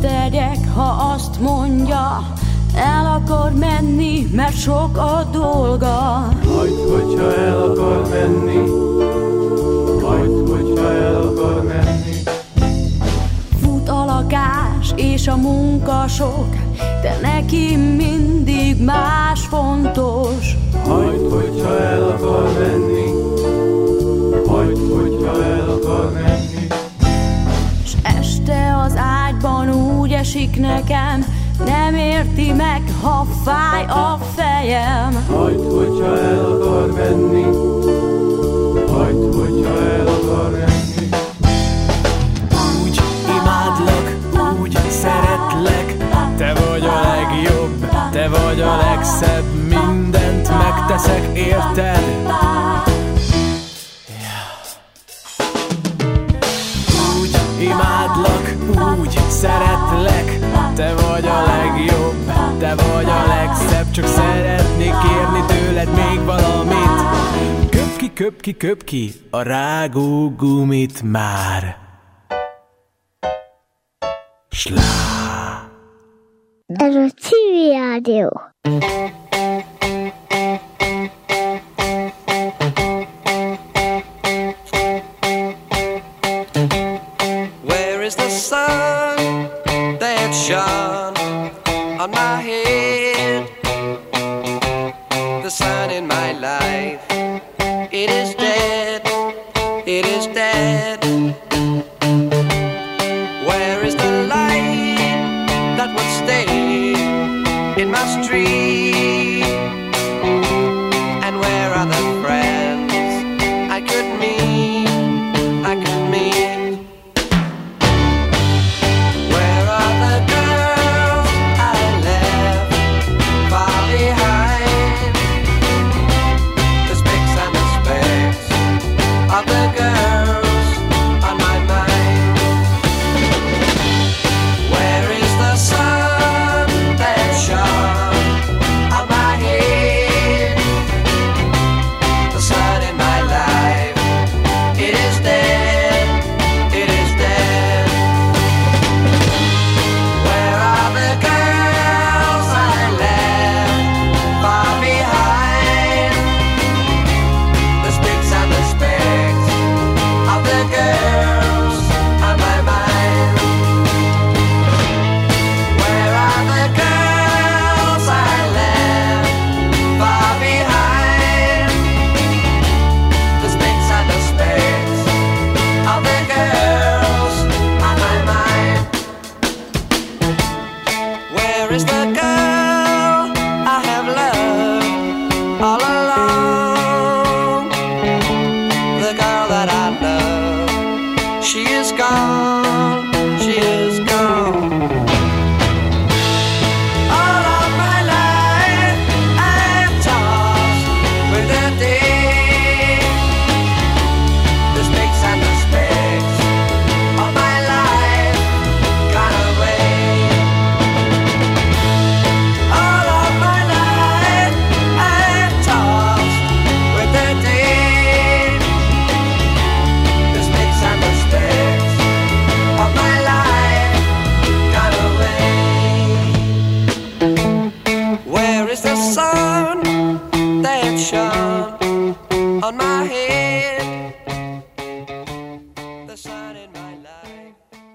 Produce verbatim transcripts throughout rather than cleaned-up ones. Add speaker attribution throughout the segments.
Speaker 1: tegyek, ha azt mondja, el akar menni, mert sok a dolga.
Speaker 2: Hagyd, hogyha el akar menni, hagyd, hogyha el akar menni.
Speaker 1: Fut a lakás és a munka sok, de neki mindig más fontos.
Speaker 2: Hagyd, hogyha el akar menni, hagyd, hogyha el akar menni.
Speaker 1: S este az ágyban úgy esik nekem, nem érti meg, ha fáj a fejem.
Speaker 2: Hagyd, hogyha el akar menni, hagyd, hogyha el akar menni.
Speaker 3: Úgy imádlak, úgy szeretlek, te vagy a legjobb, te vagy a legszebb, mindent megteszek érted. Úgy imádlak, úgy szeretlek, te vagy a legjobb, te vagy a legszebb, csak szeretnék kérni tőled még valamit. Köp ki, köp ki, köp ki a rágógumit már. Slá.
Speaker 4: Ez a Civil Rádió.
Speaker 5: Where is the sun that shone on my head? The sun in my life, it is dead, it is dead. Where is the light that would stay in my street? And where are the friends I could meet, I could meet? Where are the girls I left far behind? The specks and the specks of the girls on my mind. Where is the sun that shone on my head? The sun in my life, it is dead, it is dead. Where are the girls I left far behind? The specks and the specks of the girls on my mind. Where are the girls I left far behind? The specks and the specks of the girls on my mind. Where is the girl I have loved all along? The girl that I love, she is gone, she is gone. All of my life I have tossed with the day. The specks and the specks of my life gone away. All of my life I have tossed with the day. The specks and the specks of my life gone away. Where is the sun that shone on my head? The sun in my life.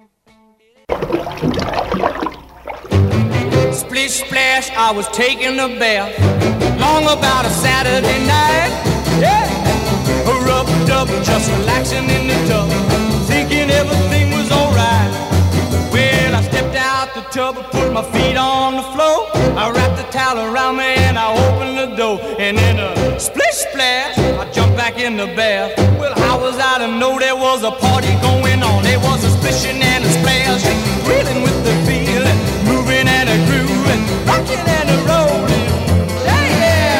Speaker 6: Splish splash, I was taking a bath long about a Saturday night. Yeah, rubbed up, just relaxing in the tub, thinking everything was alright. Well, I stepped out the tub, put my feet on the floor, I wrapped the towel around me and I opened the door, and in a splish splash, I jumped back in the bath. Well, how was I to know there was a party going on? There was a splishing and a splash, reeling with the feeling, moving and a grooving, rocking and a rolling. Yeah, yeah.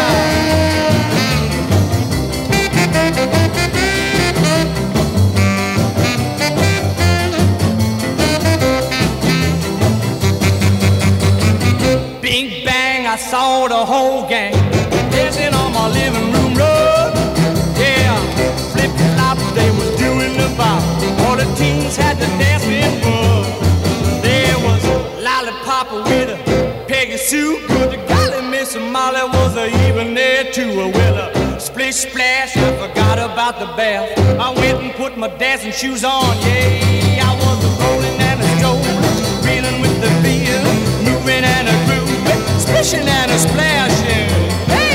Speaker 6: Bing bang, I saw the whole gang dancing on my living room rug. Yeah, flip flop, they was doing the bop. All the teens had the dancing bug. There was papa with a Peggy Sue. Good to golly, Miss Molly was a even there too. Well, a splish splash, I forgot about the bath. I went and put my dancing shoes on. Yeah, I was a rolling and a strolling, reeling with the beer, moving and a grooving, splishing and a splashing. Hey,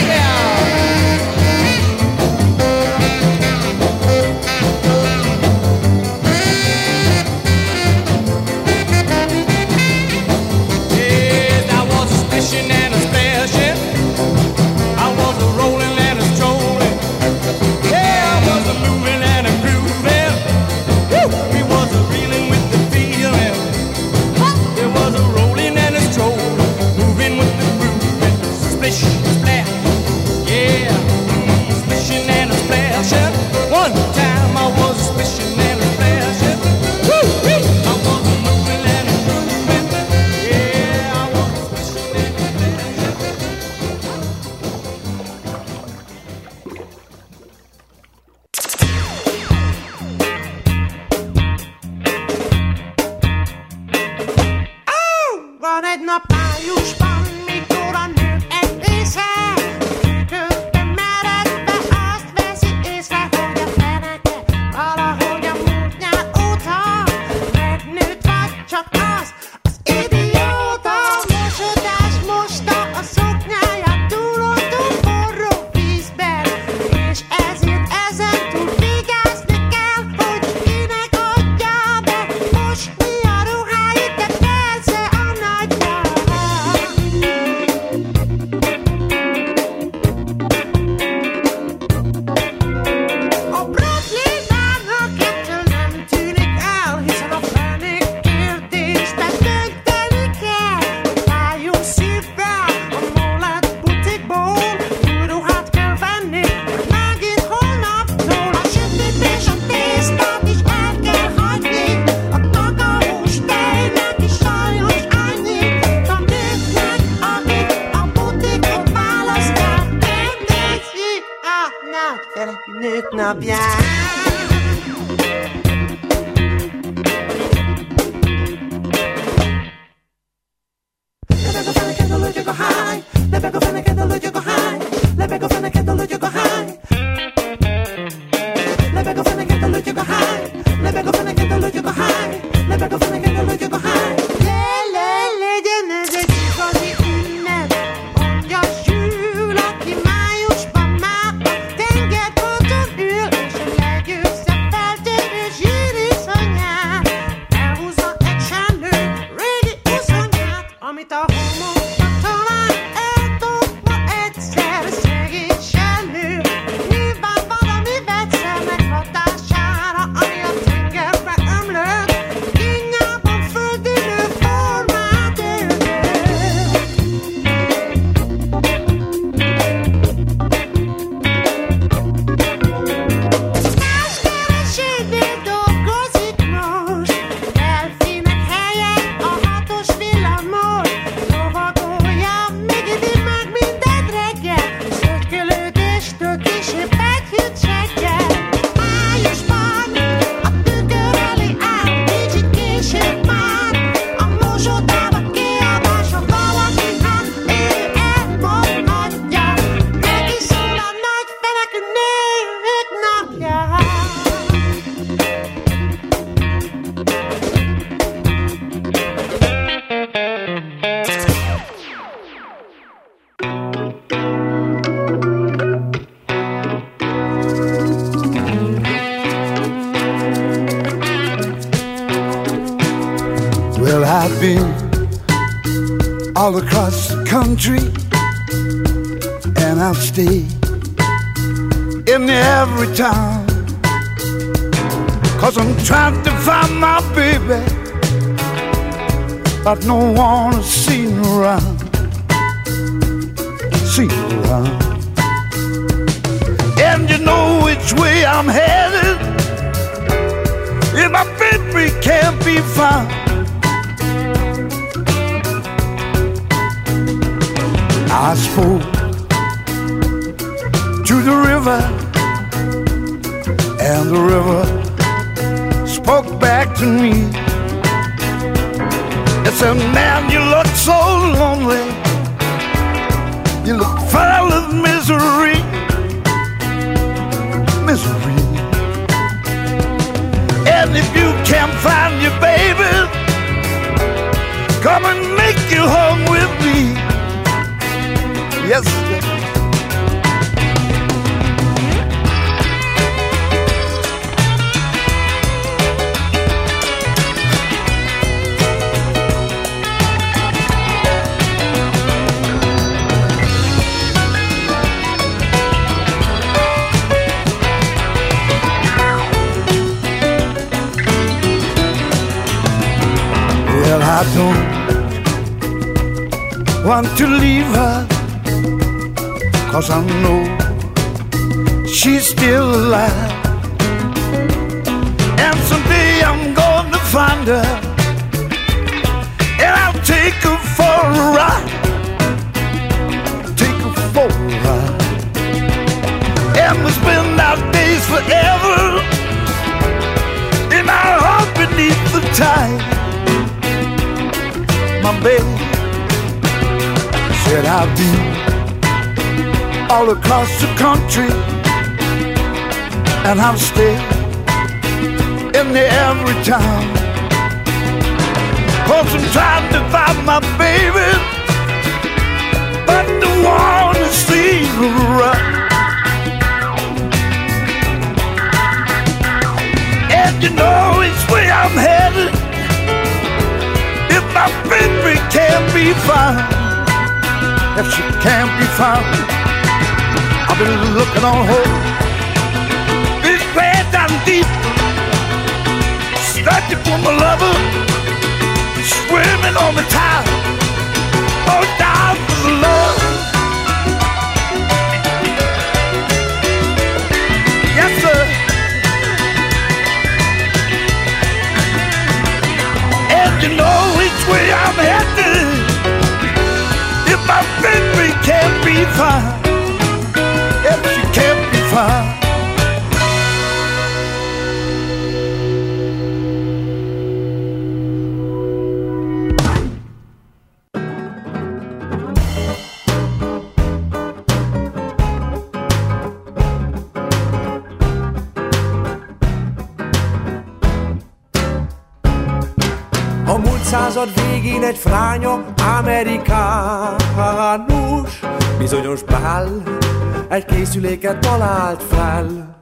Speaker 6: and a splashing, I was a rolling and a strolling. Yeah, I was a moving and a grooving. Woo! We was a reeling with the feeling. It was a rolling and a strolling, moving with the grooving. Splish, splash, yeah, mm, splishing and a splashing. One time I was a splishing and a splashing. Woo! I was a moving and a grooving. Yeah, I was a splishing and a
Speaker 7: Van egy nap májusban, mikor a nők egy része közben meredve azt veszi észre, hogy a feneke valahogy a múlt nyár óta megnőtt, vagy csak az, az idióta. Mosodás mosta a szoknyáját túloltó forró vízben, és ezért ezen túl vigyázni kell, hogy kinek adja be mosni a ruháit, de persze a nagyja. A problémának ettől nem tűnik el, hiszen a fenék kérdésbe dönteni kell. Váljon szívvel a molett butikból, új ruhát kell venni, hogy megint holnaptól a sütőt és a tésztát is el kell hagyni. A kakaós tejnek is sajnos annyi, a nőknek, akik a butikot választják, megnézi a nagyfelekű nők napját. Lebeg a feneken, a lötyög a háj, lebeg a feneken, a lötyög a háj, lebeg a feneken, a lötyög a háj. Lebeg a feneken, a lötyög a háj, lebeg a feneken, a lötyög a háj, lebeg a feneken, a lötyög a háj. Le, le, legyen ez egy igazi ünnep, mondja Sül, aki májusban már a tengerparton ül, és a legőszebb feltörő zsíriszonyát elhúzza egy sennő régi uszonyát, amit a homokba talán eldob ma egyszer szegény sennő. Nyilván valami vegyszernek hatására, ami a tengerbe ömlött, kínjában földülő formát ölt. Társkeresőnél dolgozik most, Delfinek helyett a hatos villamos. Lovagolja még idén meg minden reggel, szögykölődéstől később egy hűt seggel. Májusban a tükör elé áll, kicsit később már a mosodába kiabál, ha valaki hát ő elmondhatja, neki szól a nagyfelekű nők napja.
Speaker 2: Well, I've been all across the country, and I've stayed in every town, 'cause I'm trying to find my baby, but no one is seen around, seen around. And you know which way I'm headed, and my baby can't be found. I spoke to the river, and the river spoke back to me. It said, man, you look so
Speaker 8: come and make you home with me. Yes, sir. Well, I don't want to leave her, 'cause I know she's still alive. And someday I'm gonna find her, and I'll take her for a ride. Take her for a ride. And we'll spend our days forever in our heart beneath the tide. My baby said I'll be all across the country, and I'll stay in every town. 'Cause I'm trying to find my baby, but the one to see her run. And you know it's where I'm headed. If my baby can't be found, if she can't be found, I've been looking on her, been way down deep, searching for my lover, swimming on the tide, oh down for the love. Yes, sir. And you know which way I'm headed. If my baby can't be found, if she can't be found.
Speaker 3: A múlt század végén egy fránya amerikánus, bizonyos Bell egy készüléket talált fel.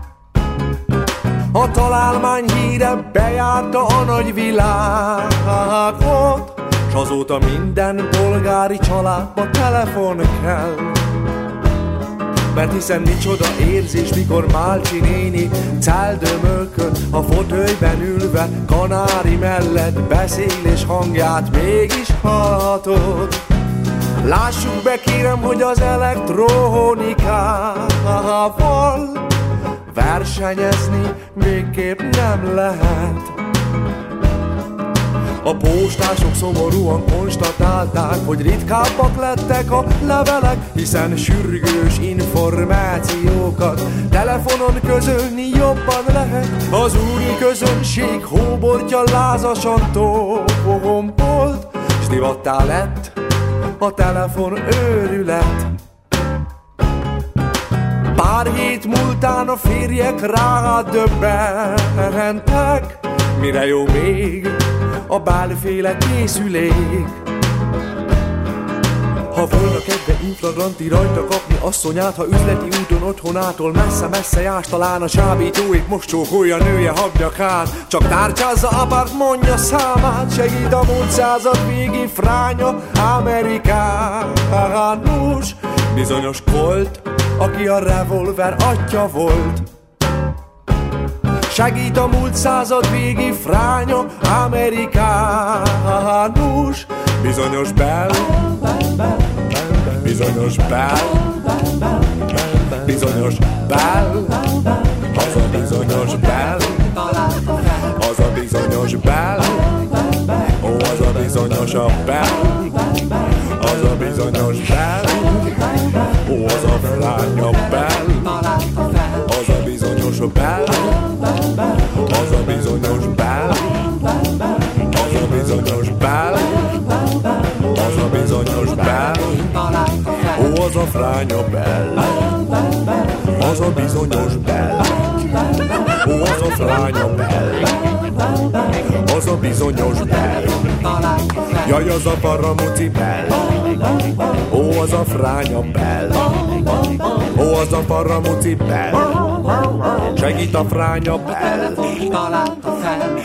Speaker 3: A találmány híre bejárta a nagy világot, s azóta minden polgári családba telefon kell. Mert hiszen micsoda érzés, mikor Málcsi néni celdömölkön a fotölyben ülve kanári mellett beszél, és hangját mégis hallhatod. Lássuk be kérem, hogy az elektronikával versenyezni végképp nem lehet. A postások szomorúan konstatálták, hogy ritkábbak lettek a levelek, hiszen sürgős információkat telefonon közölni jobban lehet. Az úri közönség hóbortja lázasan tombolt, s divattá lett a telefon őrület. Pár hét múltán a férjek rádöbbentek, mire jó még a bálféle készülék. Ha volna kedve infragranti rajta kapni asszonyát, ha üzleti úton otthonától messze-messze jársz, talán a csábítóik most csókolja nője habnyakát. Csak tárcsázza apárt, mondja számát, segít a múlt század végi fránya amerikánus, bizonyos Colt, aki a revolver atya volt. Segít a múlt század végi fránya amerikánus, bizonyos Bell, bizonyos Bell, bizonyos Bell, az a bizonyos Bell, az a bizonyos Bell, ó, az a bizonyos a Bell, az a bizonyos Bell, ó, az a fránya Bell, az a bizonyos Bell, az a bizonyos Bell, az a bizonyos Bell, az a bizonyos Bell, ó, az a fránya Bell, az a bizonyos Bell, ó, az a fránya Bell, az a bizonyos Bell.
Speaker 9: Jaj, az a faramúci bell, ó, az a fránya bell, ó, az a faramúci bell, segít a fránya bell.
Speaker 10: Találta fel.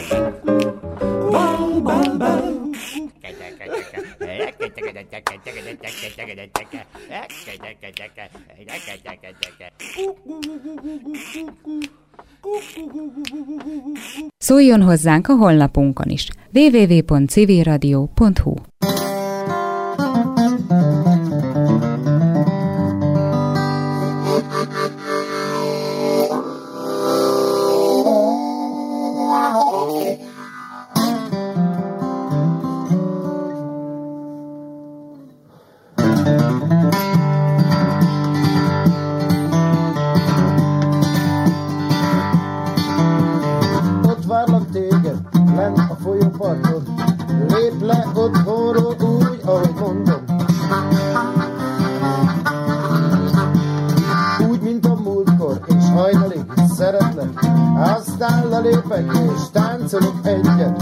Speaker 11: Szóljon hozzánk a honlapunkon is. double-u double-u double-u pont civilradio pont hu.
Speaker 12: Lép le otthonról úgy, ahogy mondom. Úgy, mint a múltkor, és hajnalig szeretlek. Aztán lelépek, és táncolok egyet.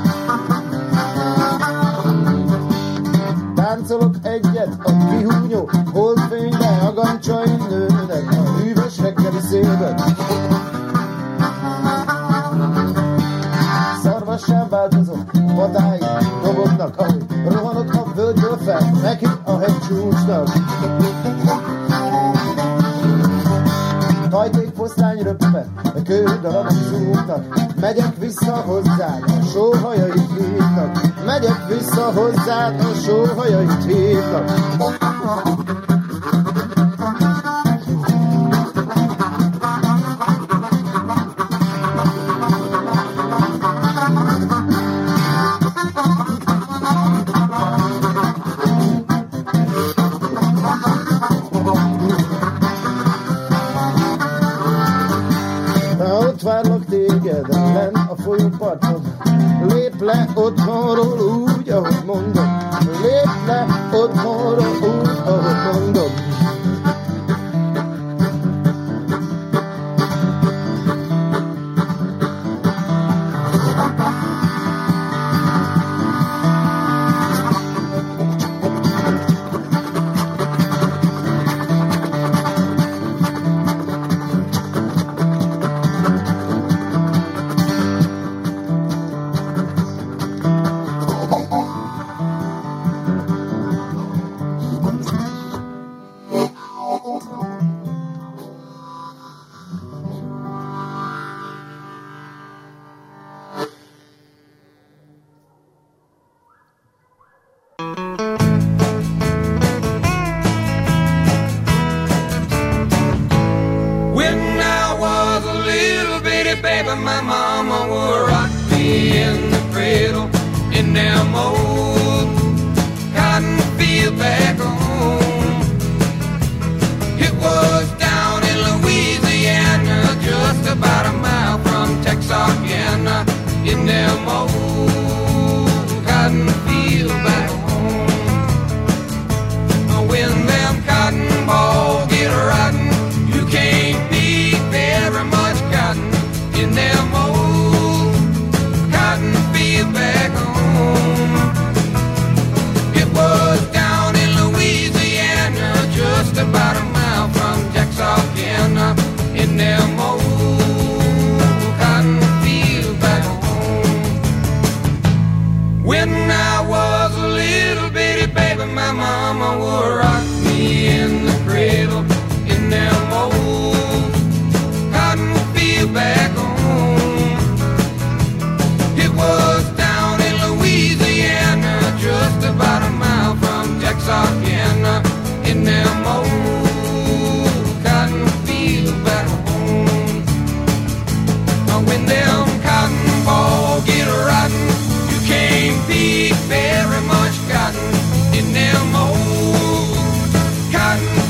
Speaker 12: Táncolok egyet a kihúnyó holdfénybe, a gancsaim nőnek a hűvös reggeli szélben. Szarvassá változom, vadáig dobognak, ahogy rohanok a völgyből fel, neki a hegycsúcsnak. Hajtékfoszlány röpve, a kődarabok zúgnak, megyek vissza hozzád, a sóhajait hívnak. Megyek vissza hozzád, a sóhajait hívnak. Várlak téged lenn a folyóparton. Lép le otthonról úgy, ahogy mondom. Lép le otthonról úgy, ahogy mondom.
Speaker 10: Very much cotton in them old cotton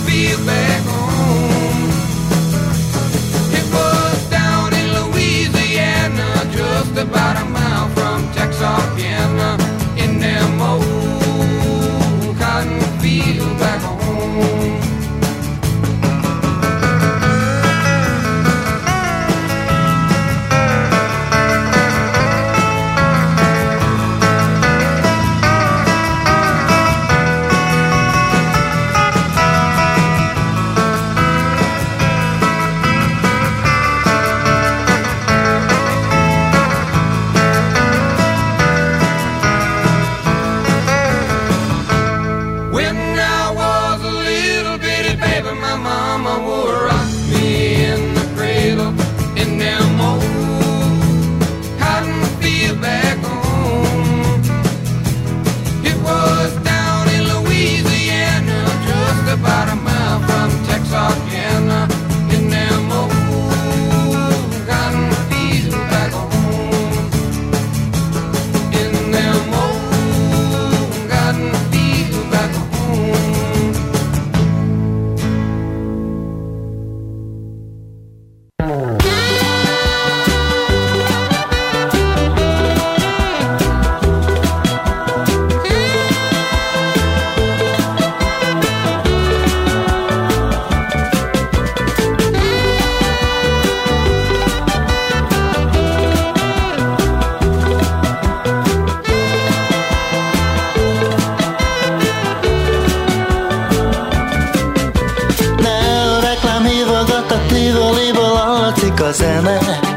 Speaker 10: a zene.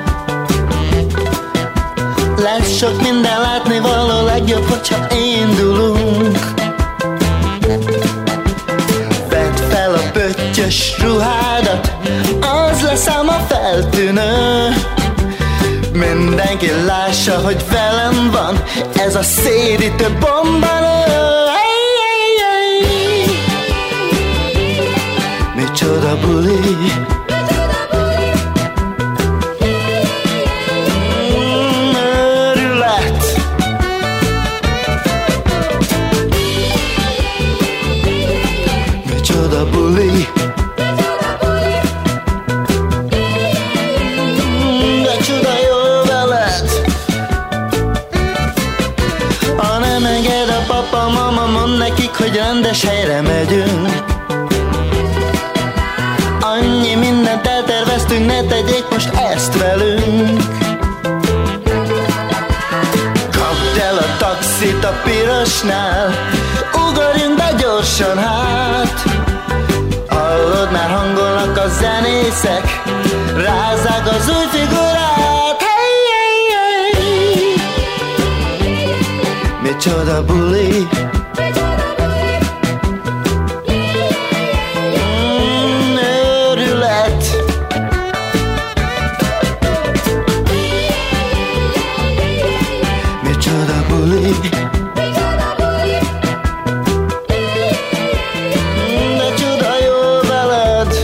Speaker 10: Lesz sok minden látni való, legjobb, hogyha indulunk. Vedd fel a pöttyös ruhádat, az lesz ám a feltűnő. Mindenki lássa, hogy velem van ez a szédítő bombanő. Micsoda buli, mm, őrület. Micsoda buli, mm, de csuda jó veled. Ha nem enged a papa, mama, mondd nekik, hogy rendes helyre megyünk. Annyi mindent elterveztünk, ne tegyék most ezt velünk. Kapd el a taxit a pirosnál, ugorjunk be gyorsan hát. Hallod, már hangolnak a zenészek, rázzák az új figurát. Hey, hey, hey. Micsoda buli, de csuda jó veled.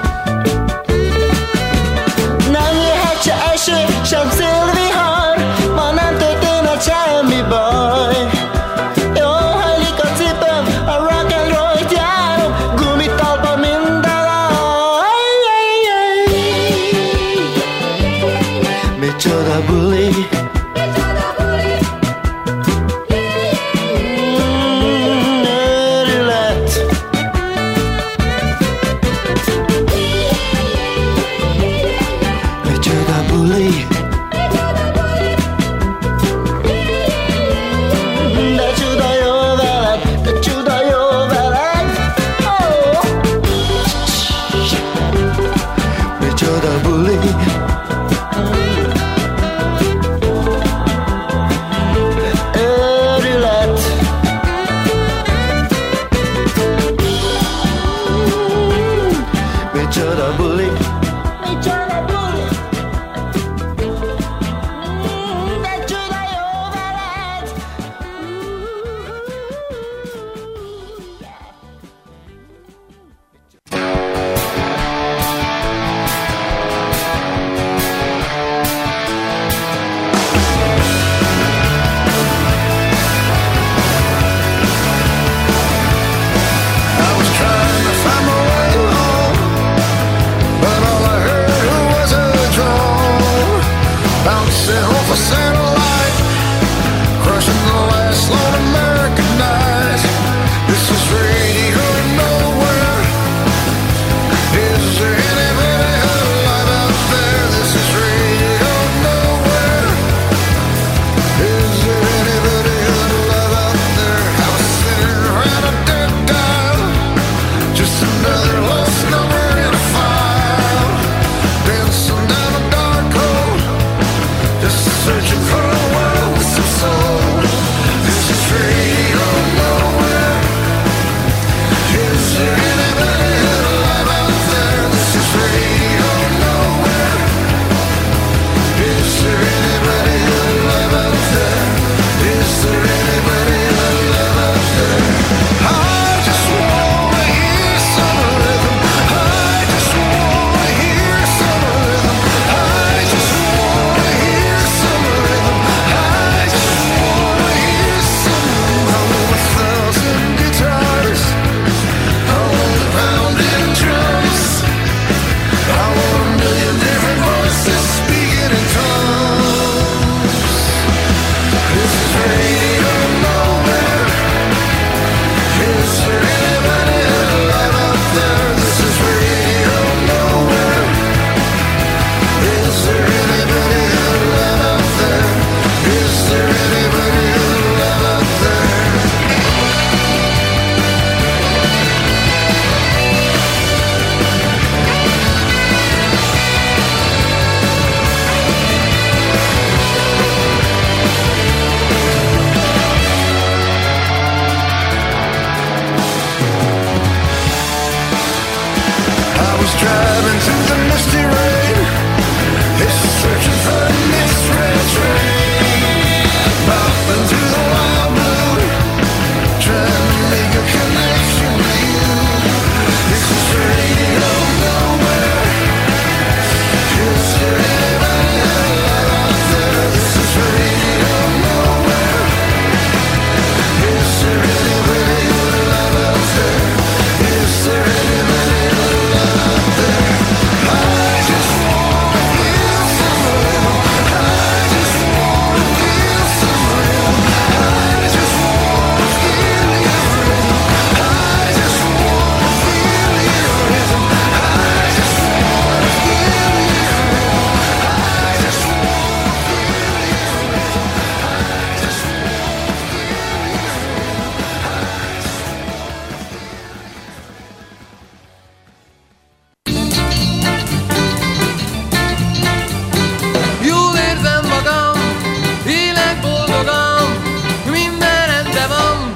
Speaker 10: Nem jöhet se eső, sem szélvihar, ma nem történhet semmi baj. Jól hajlik a cipőm, a rock and roll-t járom, gumitalpa minden aj. Micsoda buli,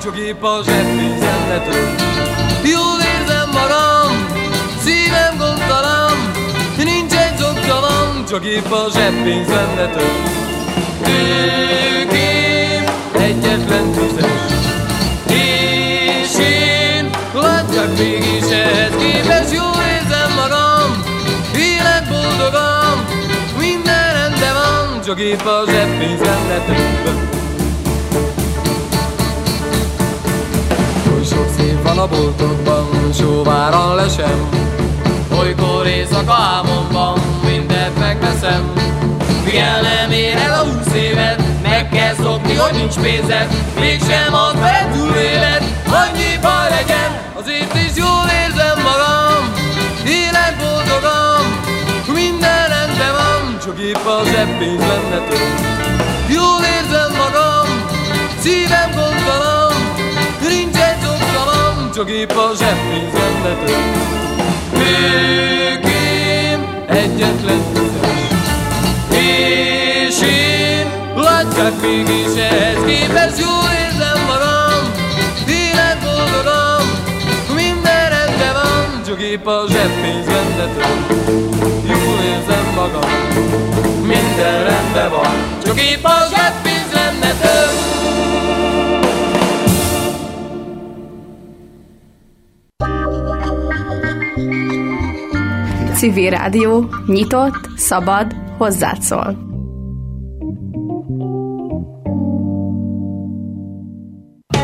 Speaker 6: csak épp a zseppénzem ne tölt. Jól érzem magam, szívem gondtalan, nincs egy zoktalan, csak épp a zseppénzem ne tölt. Tőkém egyetlen tízes, és én látják mégis ehhez képes. Jól érzem magam, élek boldogan, minden rendben van, csak épp a zseppénzem ne tölt. Oly sok szép van a boltokban, sóváran lesem, olykor éjszaka álmomban mindent megveszem. Figyel, nem ér el a húsz évet, meg kell szokni, hogy nincs pénzed, mégsem ad fel túl élet, annyi baj legyen, azért is jól érzem magam, élek boldogan, minden rendben van, csak épp a zseppénz lenne több. Jól érzem magam, szívem gondtalan, nincs egy zoktalan, csak épp a zseppénz lenne több. Végén egyetlen tízes, és én látják mégis ehhez képes. Jól érzem magam, élek boldogan, minden rendben van, csak épp a zseppénz lenne több. Jól érzem magam, minden rendben van, csak épp a zseppénz lenne több.
Speaker 13: Civil Rádió, nyitott, szabad, hozzád szól.